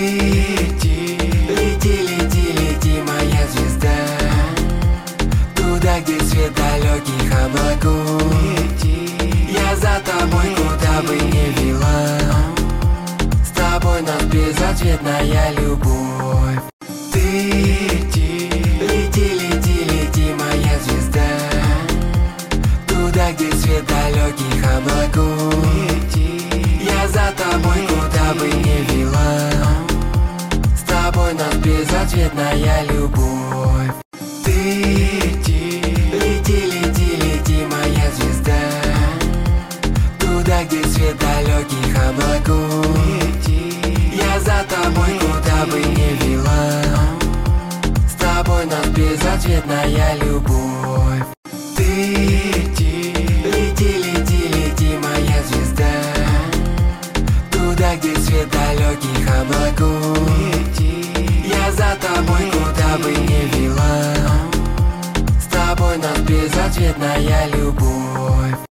Лети, лети, лети, лети, моя звезда, туда, где свет далеких облаков. Я за тобой, куда бы ни вела, с тобой нас безответная любовь. Ты лети, лети, лети, лети, моя звезда, туда, где свет далеких облаков. Я за тобой, куда бы ни вела, с тобой нас безответная любовь. Ты лети, лети, лети, лети, моя звезда, туда, где свет далеких облаков. Я за тобой, куда бы ни вела, с тобой нас безответная любовь. Ты лети, лети, лети, лети, моя звезда, туда, где свет далеких облаков. Я за тобой, куда бы ни вела, с тобой нас безответная любовь.